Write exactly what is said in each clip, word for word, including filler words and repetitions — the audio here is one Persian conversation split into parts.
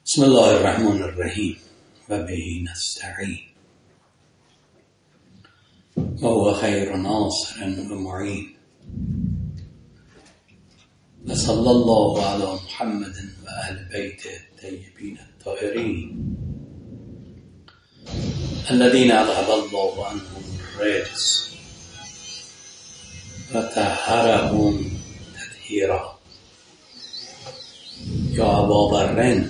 بسم الله الرحمن الرحیم و به نستعین و هو خیر ناصر و معین و صلی الله علی محمد و اهل بیت الطیبین الطاهرین الذین اذهب الله عنهم الرجس و طهرهم تطهیرا. یا ابا برن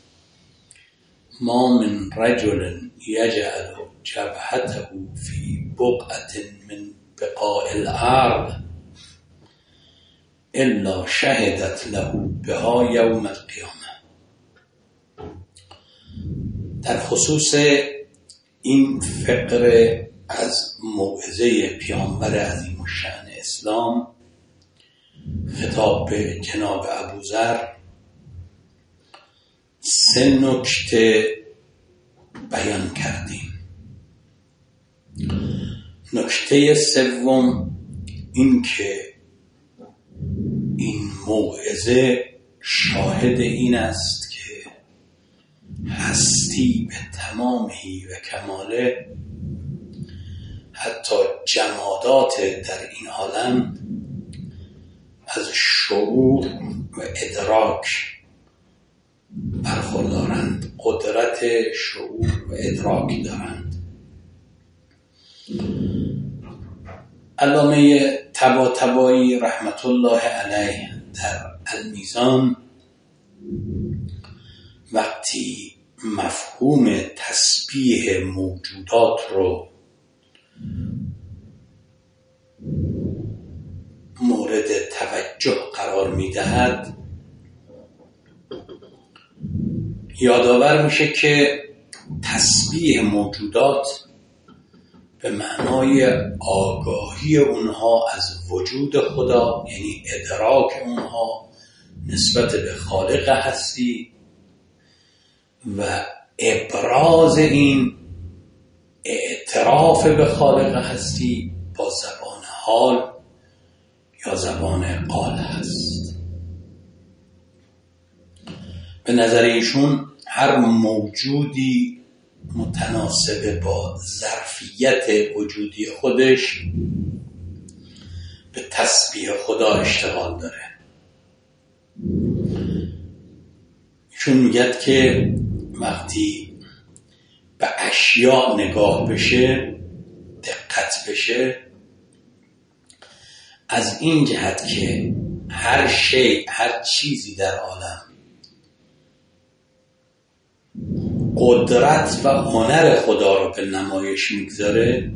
ما من رجل یجعل جبهته فی بقعة من بقاع الارض الا شهدت له بها یوم القیامه. در خصوص این فقره از موعظه پیامبر عظیم الشأن اسلام خطاب به جناب ابوذر سه نکته بیان کردیم. نکته سوم این که این موعظه شاهد این است که هستی به تمامی و کماله، حتی جمادات در این عالم از شعور و ادراک برخوردارند، قدرت شعور و ادراک دارند. علامه طباطبایی رحمت الله علیه در المیزان وقتی مفهوم تسبیح موجودات رو مورد توجه قرار می‌دهد، یادآور میشه که تسبیح موجودات به معنای آگاهی اونها از وجود خدا، یعنی ادراک اونها نسبت به خالق هستی و ابراز این اعتراف به خالق هستی با زبان حال یا زبان قال هست. به نظر ایشون هر موجودی متناسب با ظرفیت وجودی خودش به تسبیح خدا اشتغال داره. ایشون میگه که وقتی به اشیاء نگاه بشه، دقت بشه، از این جهت که هر شی، هر چیزی در عالم قدرت و هنر خدا رو به نمایش میگذاره،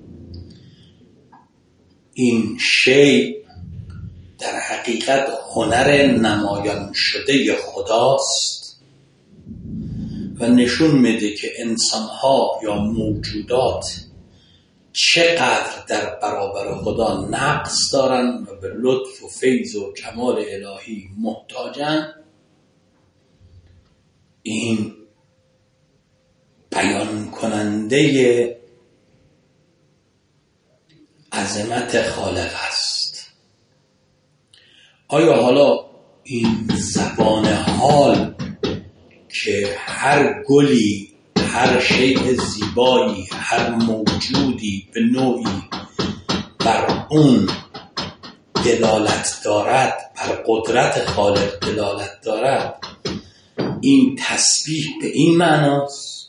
این شی در حقیقت هنر نمایان شده خداست و نشون میده که انسانها یا موجودات چقدر در برابر خدا نقص دارن و به لطف و فیض و کمال الهی محتاجن. این بیان کننده عظمت خالق است. آیا حالا این زبان حال که هر گلی، هر شیء زیبایی، هر موجودی به نوعی بر اون دلالت دارد، بر قدرت خالق دلالت دارد، این تسبیح به این معناست؟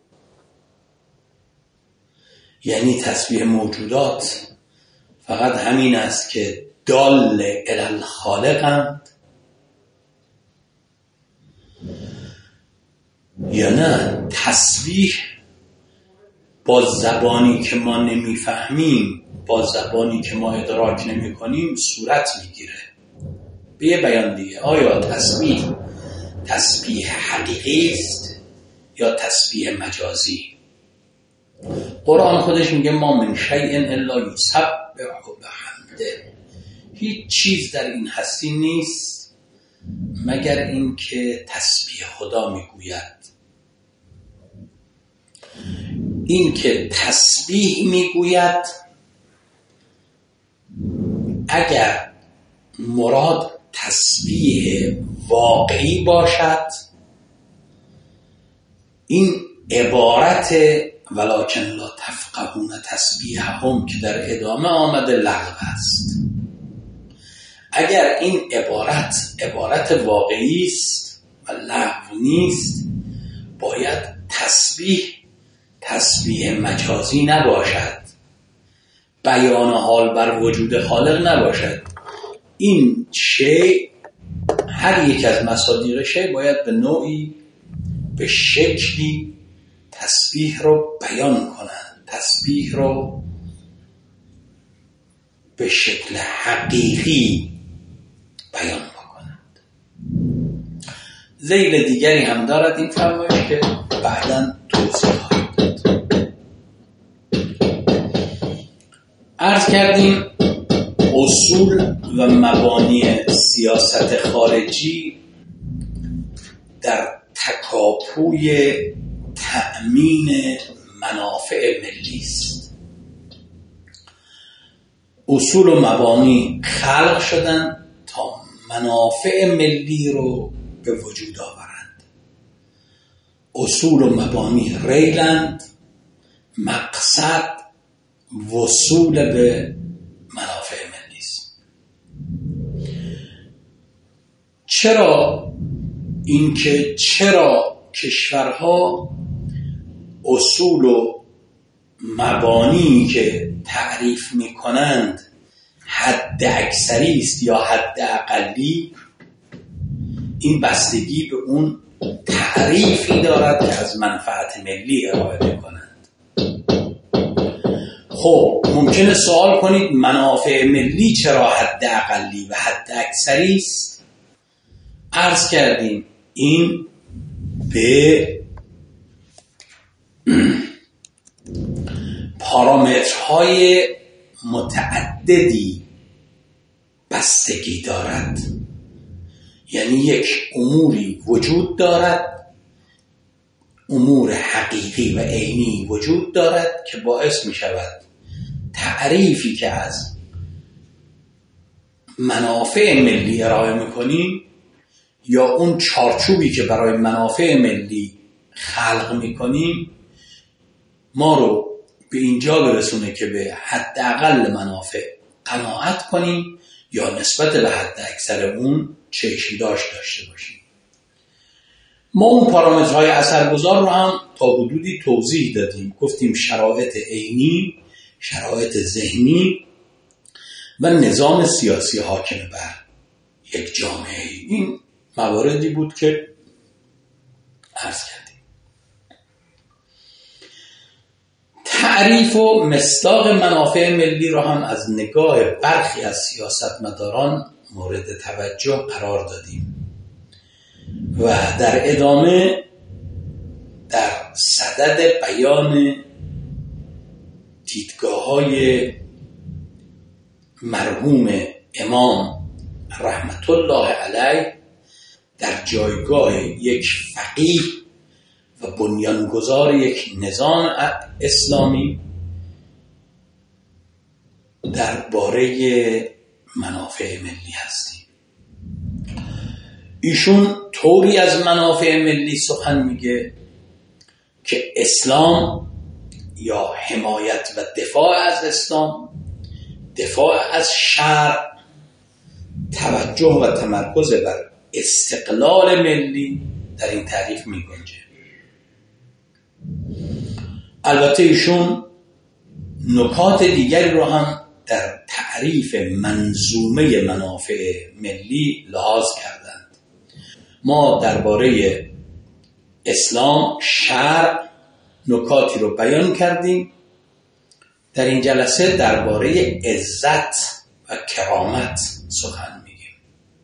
یعنی تسبیح موجودات فقط همین است که دال الی الخالقند، یا نه تسبیح با زبانی که ما نمیفهمیم، با زبانی که ما ادراک نمی کنیم صورت میگیره؟ به یه بیان دیگه، آیا تسبیح تسبیح حقیقی است یا تسبیح مجازی؟ قرآن خودش میگه ما من شیء الا یسبح بحمده، هیچ چیز در این هستی نیست مگر این که تسبیح خدا میگوید. این که تسبیح میگوید اگر مراد تسبیح واقعی باشد این عبارت ولکن لا تفقهون تسبیحهم که در ادامه آمده لغو است. اگر این عبارت عبارت واقعی است و لغو نیست، باید تسبیح تسبیح مجازی نباشد، بیان حال بر وجود خالق نباشد. این شی، هر یک از مصادیق شی باید به نوعی، به شکلی تسبیح رو بیان کنند، تسبیح رو به شکل حقیقی بیان بکنند. ذیل دیگری هم دارد این فرمایش که بعداً توضیح خواهیم داد. عرض کردیم اصول و مبانی سیاست خارجی در تکاپوی تأمین منافع ملی است. اصول و مبانی خلق شدن تا منافع ملی رو به وجود آورند. اصول و مبانی ریلند، مقصد وصول به منافع ملی است. چرا اینکه چرا کشورها اصول و مبانی که تعریف می کنند حد اکثری است یا حد اقلی، این بستگی به اون تعریفی دارد که از منفعت ملی ارائه می کنند. خب ممکنه سوال کنید منافع ملی چرا حد اقلی و حد اکثری است؟ عرض کردیم این به پارامترهای متعددی بستگی دارد. یعنی یک اموری وجود دارد، امور حقیقی و عینی وجود دارد که باعث می شود تعریفی که از منافع ملی ارائه می کنیم یا اون چارچوبی که برای منافع ملی خلق می کنیم ما رو به اینجا برسونه که به حداقل منافع قناعت کنیم یا نسبت به حد اکثر اون چشم داشت داشته باشیم. ما اون پارامترهای اثرگذار رو هم تا حدودی توضیح دادیم. گفتیم شرایط عینی، شرایط ذهنی و نظام سیاسی حاکم بر یک جامعه. این مواردی بود که عرض کردیم. تعریف و مصداق منافع ملی رو هم از نگاه برخی از سیاستمداران مورد توجه قرار دادیم و در ادامه در صدد بیان دیدگاه‌های مرحوم امام رحمت الله علیه در جایگاه یک فقیه و بنیانگذار یک نظام اسلامی درباره منافع ملی هستیم. ایشون طوری از منافع ملی سخن میگه که اسلام یا حمایت و دفاع از اسلام، دفاع از شرع، توجه و تمرکز بر استقلال ملی در این تعریف می گنجه. البته ایشون نکات دیگری رو هم در تعریف منظومه منافع ملی لحاظ کردند. ما درباره اسلام، شرع نکاتی رو بیان کردیم. در این جلسه درباره عزت و کرامت سخن میگیم.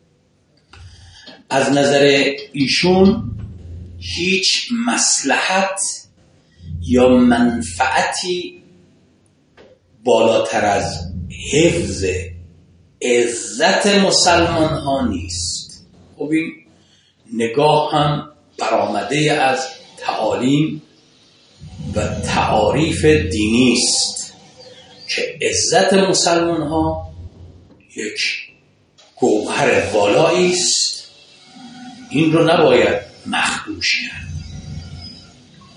از نظر ایشون هیچ مصلحت یا منفعتی بالاتر از حفظ عزت مسلمان ها نیست. خب این نگاه هم برآمده از تعالیم و تعاریف دینی است که عزت مسلمان ها یک گوهر والایی است. این رو نباید مخدوش کرد.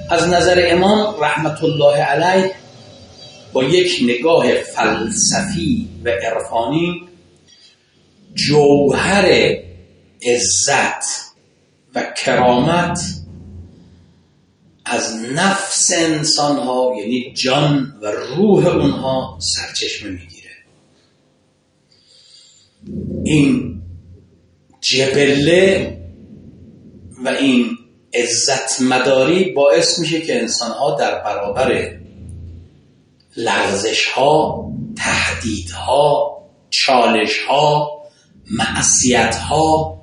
از نظر امام رحمت الله علیه با یک نگاه فلسفی و عرفانی جوهر عزت و کرامت از نفس انسان ها، یعنی جان و روح اونها سرچشمه میگیره. این جبله و این عزت مداری باعث میشه که انسان ها در برابر لغزش ها، تهدید ها، چالش ها، معصیت ها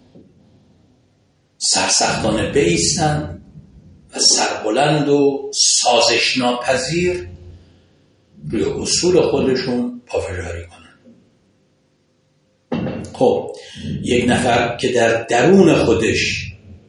سرسختانه بایستن و سربلند و سازش ناپذیر روی اصول خودشون پافشاری کنن. خب یک نفر که در درون خودش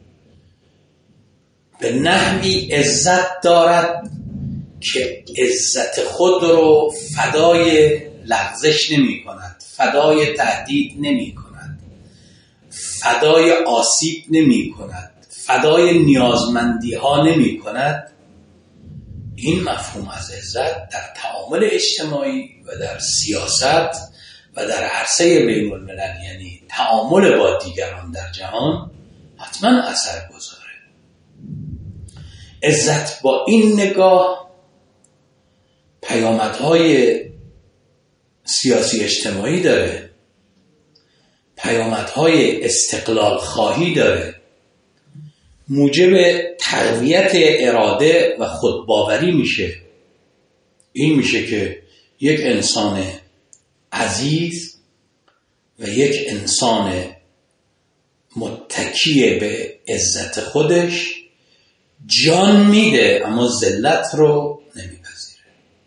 به نحوی عزت دارد که عزت خود رو فدای لغزش نمی کند، فدای تهدید نمی کند، فدای آسیب نمی کند، فدای نیازمندی ها نمی کند، این مفهوم از عزت در تعامل اجتماعی و در سیاست و در عرصه بین الملل، یعنی تعامل با دیگران در جهان، حتما اثر گذاره. عزت با این نگاه پیامدهای سیاسی اجتماعی داره، پیامدهای استقلال خواهی داره، موجب تقویت اراده و خودباوری میشه. این میشه که یک انسان عزیز و یک انسان متکی به عزت خودش جان میده اما ذلت رو نمیپذیره.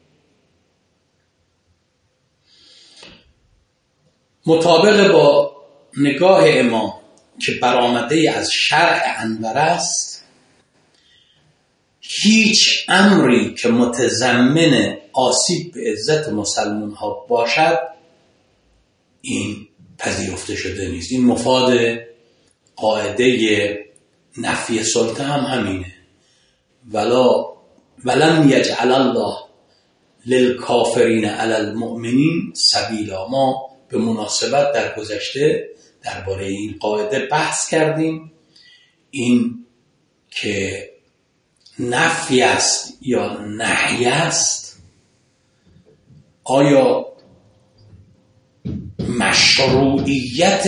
مطابق با نگاه امام که برآمده از شرع انور است، هیچ امری که متضمن آسیب به عزت مسلمان ها باشد این پذیرفته شده نیست. این مفاد قاعده نفی سلطه هم همینه. ولا ولم یجعل الله للکافرین علی المؤمنین سبیلا. ما به مناسبت در گذشته درباره این قاعده بحث کردیم. این که نفی است یا نهی است، آیا مشروعیت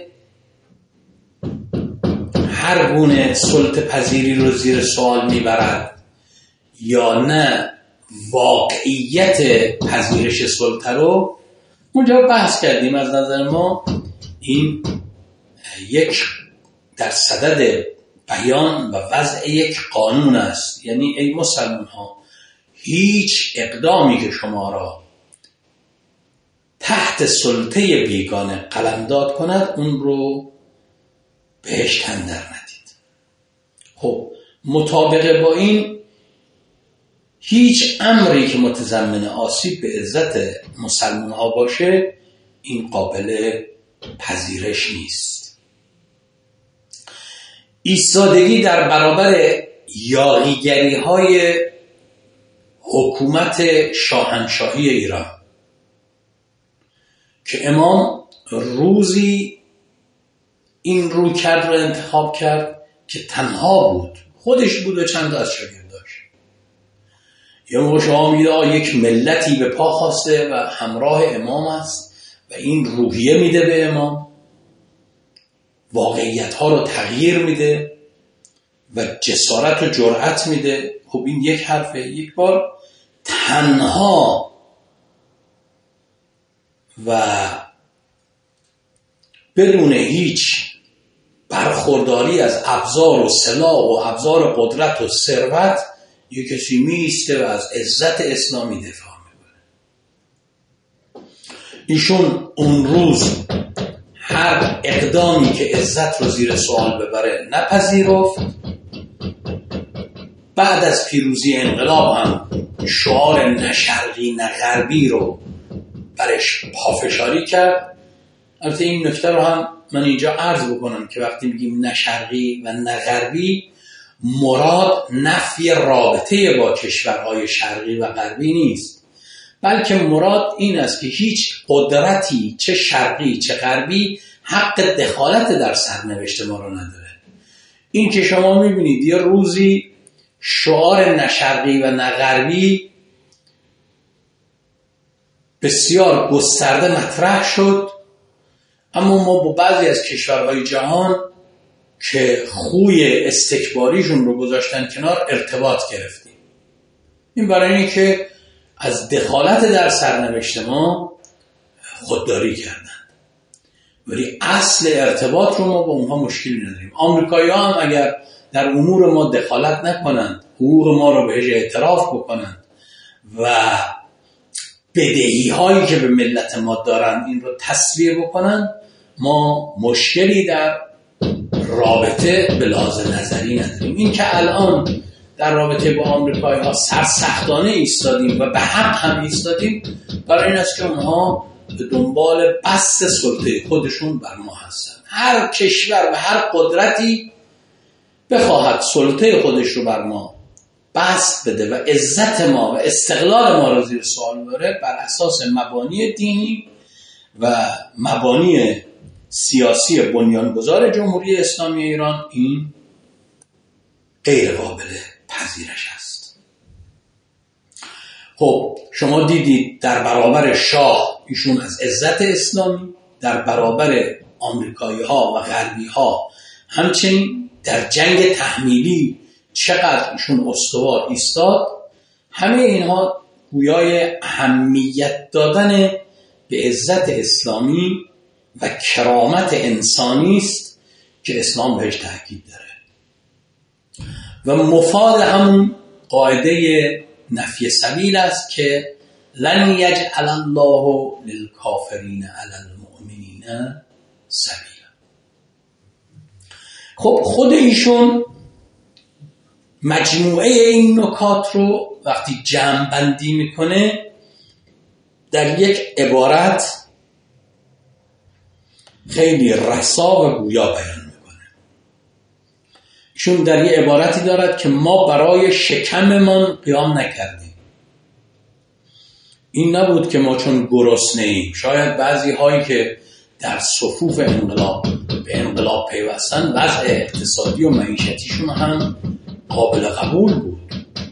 هر گونه سلطه پذیری رو زیر سوال میبرد یا نه واقعیت پذیرش سلطه رو؟ اونجا بحث کردیم. از نظر ما این یک در صدد بیان و وضع یک قانون است. یعنی ای مسلمان ها، هیچ اقدامی که شما را تحت سلطه بیگانه قلمداد کند اون رو بهش تن در ندید. خب مطابق با این هیچ امری که متضمن آسیب به عزت مسلمان ها باشه این قابل پذیرش نیست. ایستادگی در برابر یاغیگری های حکومت شاهنشاهی ایران که امام روزی این رو کرد رو انتخاب کرد که تنها بود، خودش بود و چند تا از شاگرداش. یه موقع شما میده یک ملتی به پا خواسته و همراه امام است و این روحیه میده به امام، واقعیت ها رو تغییر میده و جسارت و جرأت میده. خب این یک حرفه. یک بار تنها و بدون هیچ برخورداری از ابزار و سلاح و ابزار قدرت و ثروت یک کسی میسته و از عزت اسلامی دفاع میکنه. ایشون اون روز هر اقدامی که عزت رو زیر سوال ببره نپذیرفت. بعد از پیروزی انقلاب هم شعار نه شرقی نه غربی رو برش پافشاری کرد. البته این نکته رو هم من اینجا عرض بکنم که وقتی میگیم نه شرقی و نه غربی، مراد نفی رابطه با کشورهای شرقی و غربی نیست، بلکه مراد این است که هیچ قدرتی چه شرقی چه غربی حق دخالت در سرنوشت ما رو نداره. این که شما میبینید یه روزی شعار نه شرقی و نه غربی بسیار گسترده مطرح شد، اما ما با بعضی از کشورهای جهان که خوی استکباریشون رو گذاشتن کنار ارتباط گرفتیم. این برای اینه که از دخالت در سرنوشت ما خودداری کردن، ولی اصل ارتباط رو ما با اونها مشکلی نداریم. آمریکایی ها هم اگر در امور ما دخالت نکنند، حقوق ما رو بهش اعتراف بکنند و بدهی هایی که به ملت ما دارن این رو تسویه بکنن، ما مشکلی در رابطه به لحاظ نظری نداریم. این که الان در رابطه با آمریکایی ها سرسختانه ایستادیم و به حق هم ایستادیم، برای این است که اونها به دنبال بسط سلطه خودشون بر ما هستن. هر کشور و هر قدرتی بخواهد سلطه خودش رو بر ما بسط بده و عزت ما و استقلال ما رو زیر سوال ببره، بر اساس مبانی دینی و مبانی سیاسی بنیانگذار جمهوری اسلامی ایران، این غیر قابل پذیرش است. خب شما دیدید در برابر شاه ایشون از عزت اسلامی، در برابر آمریکایی ها و غربی ها همچنین در جنگ تحمیلی چقدر ایشون استوار ایستاد. همه اینها گویای اهمیت دادن به عزت اسلامی و کرامت انسانی است که اسلام بهش تاکید داره و مفاد همون قاعده نفی سبیل است که لن یجعل الله للکافرین علی المؤمنین سبیلا. خب خود ایشون مجموعه این نکات رو وقتی جمع بندی میکنه در یک عبارت خیلی رسا و گویا بیان میکنه. ایشون در یک عبارتی دارد که ما برای شکممان قیام نکردیم. این نبود که ما چون گرسنه ایم. شاید بعضی هایی که در صفوف انقلاب به انقلاب پیوستن وضع اقتصادی و معیشتیشون هم قابل قبول بود،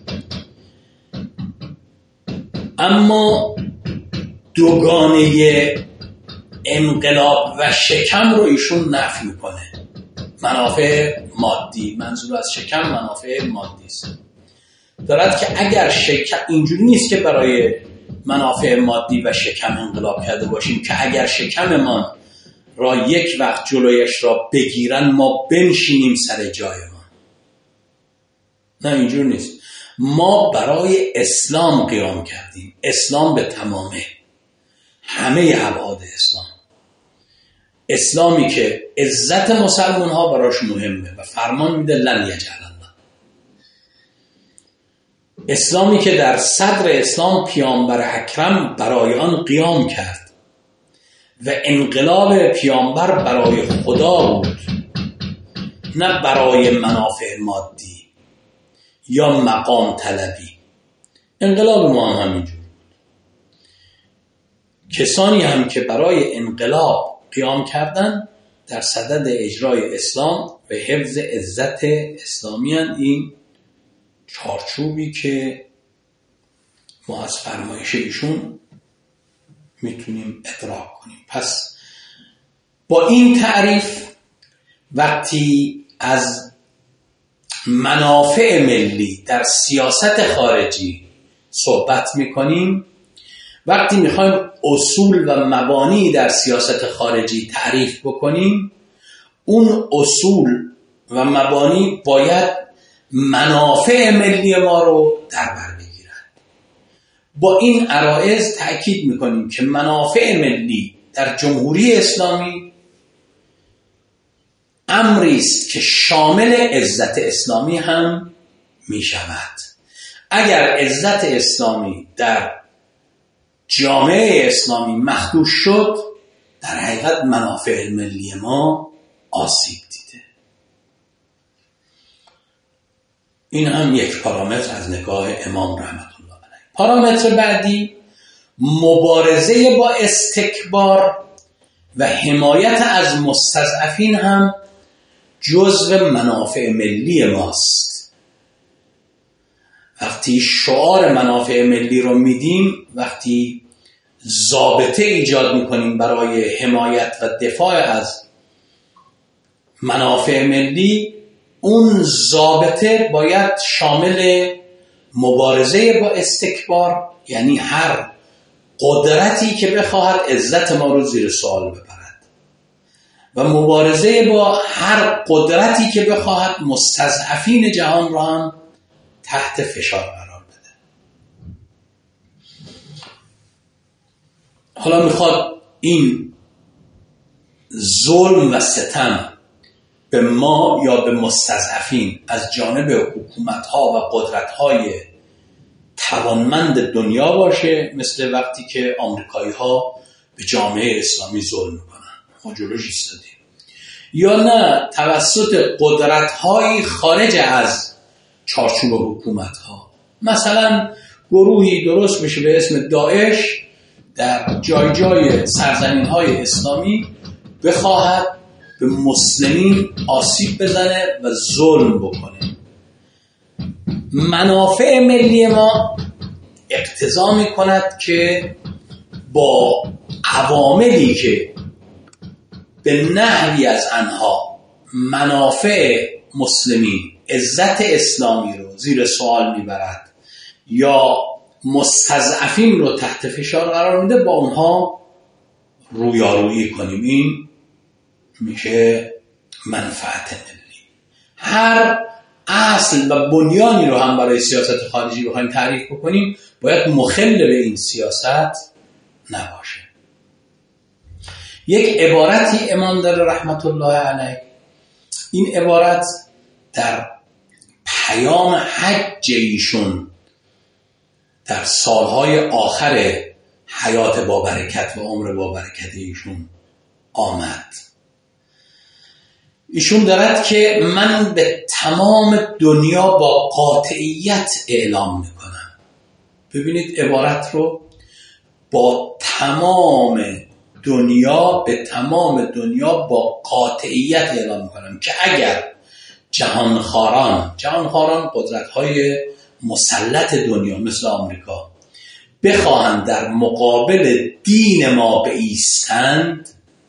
اما دوگانه انقلاب و شکم رو ایشون نفی میکنه. منافع مادی، منظور از شکم منافع مادی است. دارد که اگر شکم، اینجوری نیست که برای منافع مادی و شکم انقلاب کرده باشیم که اگر شکممان را یک وقت جلویش را بگیرن ما بنشینیم سر جای ما. نه، اینجور نیست. ما برای اسلام قیام کردیم. اسلام به تمامه، همه ابعاد اسلام. اسلامی که عزت مسلمان ها براش مهمه و فرمان میده لن یجعل الله. اسلامی که در صدر اسلام پیامبر اکرم برای آن قیام کرد و انقلاب پیامبر برای خدا بود، نه برای منافع مادی یا مقام طلبی. انقلاب ما هم همینجور بود. کسانی هم که برای انقلاب قیام کردن در صدد اجرای اسلام و حفظ عزت اسلامی هستند. این چارچوبی که ما از فرمایش ایشون میتونیم ادراک کنیم. پس با این تعریف وقتی از منافع ملی در سیاست خارجی صحبت میکنیم، وقتی میخوایم اصول و مبانی در سیاست خارجی تعریف بکنیم، اون اصول و مبانی باید منافع ملی ما رو در بر بگیرن. با این عرایض تأکید میکنیم که منافع ملی در جمهوری اسلامی امری است که شامل عزت اسلامی هم می شود. اگر عزت اسلامی در جامعه اسلامی مخدوش شد، در حقیقت منافع ملی ما آسیب دیده. این هم یک پارامتر از نگاه امام رحمت الله علیه. پارامتر بعدی مبارزه با استکبار و حمایت از مستضعفین هم جزو منافع ملی ماست. وقتی شعار منافع ملی رو میدیم، وقتی ضابطه ایجاد میکنیم برای حمایت و دفاع از منافع ملی، اون ضابطه باید شامل مبارزه با استکبار، یعنی هر قدرتی که بخواهد عزت ما رو زیر سوال ببرد، و مبارزه با هر قدرتی که بخواهد مستضعفین جهان را هم تحت فشار قرار بده. حالا میخواد این ظلم و ستم به ما یا به مستضعفین از جانب حکومت‌ها و قدرت‌های توانمند دنیا باشه، مثل وقتی که آمریکایی‌ها به جامعه اسلامی ظلم میکنن، ما جلوش ایستادیم، یا نه توسط قدرت‌های خارج از چارچوب حکومت‌ها. مثلا گروهی درست میشه به اسم داعش در جای جای سرزمین‌های اسلامی بخواهد به مسلمین آسیب بزنه و ظلم بکنه. منافع ملی ما اقتضا میکند که با عواملی که به نحوی از آنها منافع مسلمین، عزت اسلامی رو زیر سوال میبرد یا مستضعفین رو تحت فشار قرار میده، با اونها رویارویی کنیم. این میشه منفعت ملی. هر اصل و بنیانی رو هم برای سیاست خارجی بخوایم تعریف بکنیم، باید مخل به این سیاست نباشه. یک عبارتی امام داره رحمت الله علیه. این عبارت در پیام حج ایشون در سالهای آخر حیات با برکت و عمر با برکت ایشون آمد. ایشون دارد که من به تمام دنیا با قاطعیت اعلام میکنم. ببینید عبارت رو، با تمام دنیا، به تمام دنیا با قاطعیت اعلام میکنم که اگر جهانخواران، جهانخواران قدرت‌های مسلط دنیا مثل آمریکا، بخواهند در مقابل دین ما بایستند،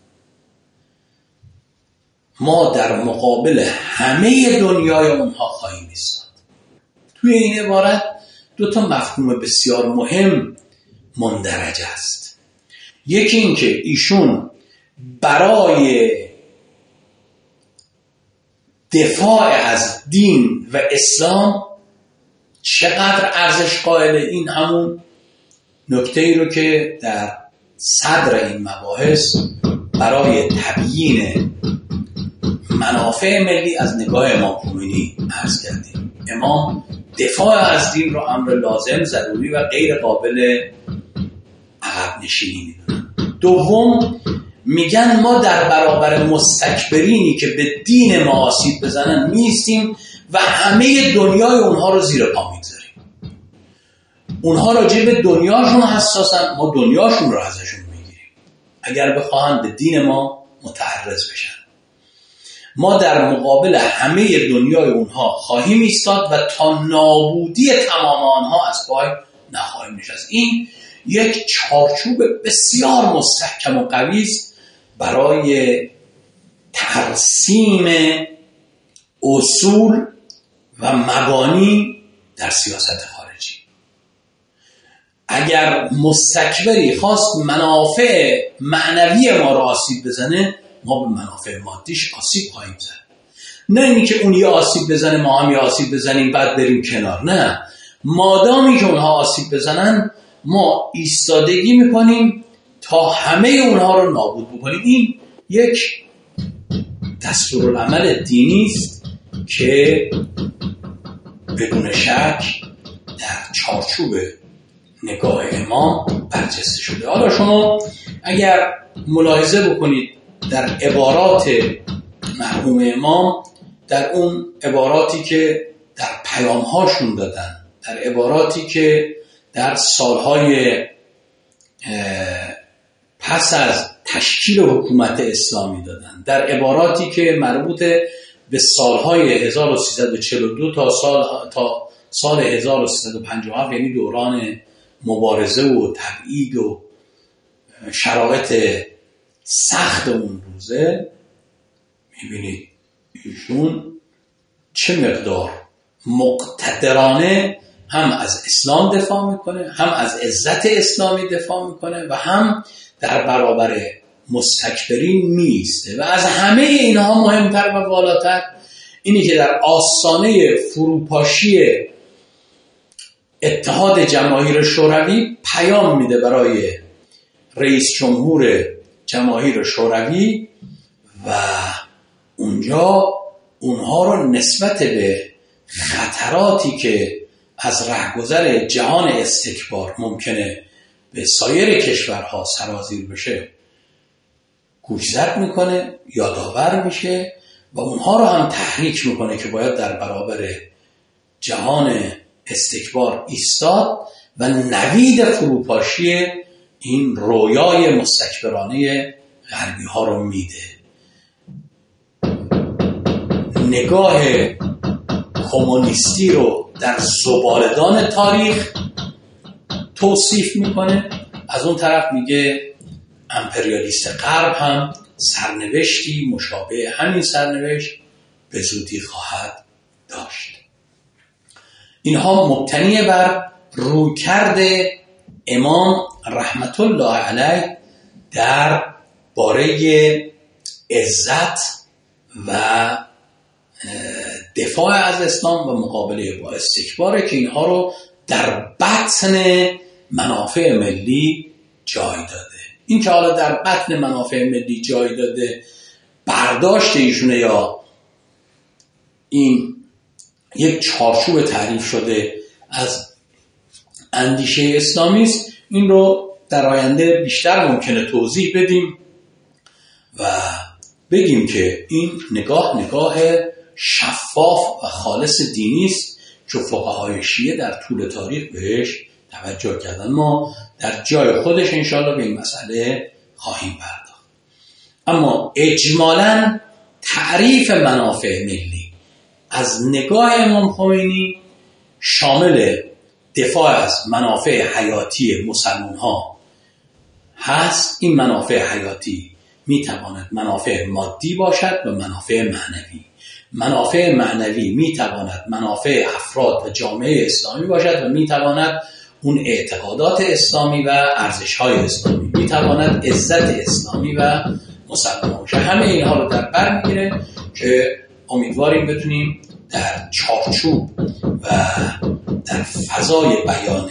ما در مقابل همه دنیای اونها خواهیم ایستاد. توی این عبارت دو تا مفهوم بسیار مهم مندرج است. یکی این که ایشون برای دفاع از دین و اسلام چقدر ارزش قائل. این همون نکته ای رو که در صدر این مباحث برای تبیین منافع ملی از نگاه امام خمینی عرض کردیم. امام دفاع از دین رو امر لازم، ضروری و غیر قابل عقب نشینی میدونن. دوم، میگن ما در برابر مستکبرینی که به دین ما آسیب بزنن میستیم و همه دنیای اونها رو زیر پا میگذاریم. اونها راجع به دنیاشون حساسن، ما دنیاشون رو ازشون میگیریم اگر بخواهن به دین ما متعرض بشن. ما در مقابل همه دنیای اونها خواهیم ایستاد و تا نابودی تمام آنها از پای نخواهیم نشست. این یک چارچوب بسیار مستحکم و قوی است برای ترسیم اصول و مبانی در سیاست خارجی. اگر مستکبری خواست منافع معنوی ما را آسیب بزنه، ما به منافع مادیش آسیب خواهیم زد. نه اینکه اون یه آسیب بزنه ما هم یه آسیب بزنیم بعد بریم کنار. نه، مادامی که اونها آسیب بزنن ما ایستادگی میکنیم تا همه اونها رو نابود بکنیم. این یک دستورالعمل دینی است که بدون شک در چارچوب نگاه امام برجسته شده. حالا شما اگر ملاحظه بکنید در عبارات مرحوم امام، در اون عباراتی که در پیامهاشون دادن در عباراتی که در سالهای پس از تشکیل حکومت اسلامی دادن، در عباراتی که مربوط به سالهای هزار و سیصد و چهل و دو تا سال تا سال هزار و سیصد و پنجاه و هفت، یعنی دوران مبارزه و تبعید و شرایط سخت اون روزه، میبینید ایشون چه مقدار مقتدرانه هم از اسلام دفاع میکنه، هم از عزت اسلامی دفاع میکنه و هم در برابر مستکبرین میسته. و از همه اینها مهمتر و بالاتر اینی که در آستانه فروپاشی اتحاد جماهیر شوروی پیام میده برای رئیس جمهور جماهیر شوروی و اونجا اونها رو نسبت به خطراتی که از رهگذر جهان استکبار ممکنه به سایر کشورها سرازیر بشه گوشزد میکنه، یادآور میشه و اونها رو هم تحریک میکنه که باید در برابر جهان استکبار ایستاد و نوید فروپاشی این رویای مستکبرانه غربی ها رو میده. نگاه کمونیستی رو در زباله‌دان تاریخ توصیف میکنه، از اون طرف میگه امپریالیست غرب هم سرنوشتی مشابه همین سرنوشت به زودی خواهد داشت. اینها مبتنی بر رویکرد امام رحمت الله علیه در باره عزت و دفاع از اسلام و مقابله با استکباره که اینها رو در بطن منافع ملی جای داده. این که حالا در بطن منافع ملی جای داده برداشت ایشونه یا این یک چارچوب تعریف شده از اندیشه اسلامی است، این رو در آینده بیشتر ممکنه توضیح بدیم و بگیم که این نگاه نگاه شفاف و خالص دینی است که فقهای شیعه در طول تاریخ بهش توجه کردن. ما در جای خودش انشاءالله به این مسئله خواهیم پرداخت. اما اجمالاً تعریف منافع ملی از نگاه امام خمینی شامل دفاع از منافع حیاتی مسلمان ها هست. این منافع حیاتی میتواند منافع مادی باشد و منافع معنوی. منافع معنوی میتواند منافع افراد و جامعه اسلامی باشد و میتواند اون اعتقادات اسلامی و ارزش‌های اسلامی، میتواند عزت اسلامی و مسلمان باشه. همه اینها رو در بر میگیره که امیدواریم بتونیم در چارچوب و در فضای بیان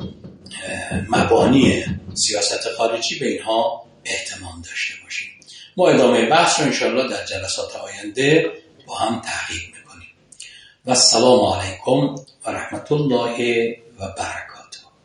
مبانی سیاست خارجی به اینها اهتمام داشته باشیم. ما ادامه بحث رو انشاءالله در جلسات آینده با هم تحقیق میکنیم. و السلام علیکم و رحمت الله و برکاته.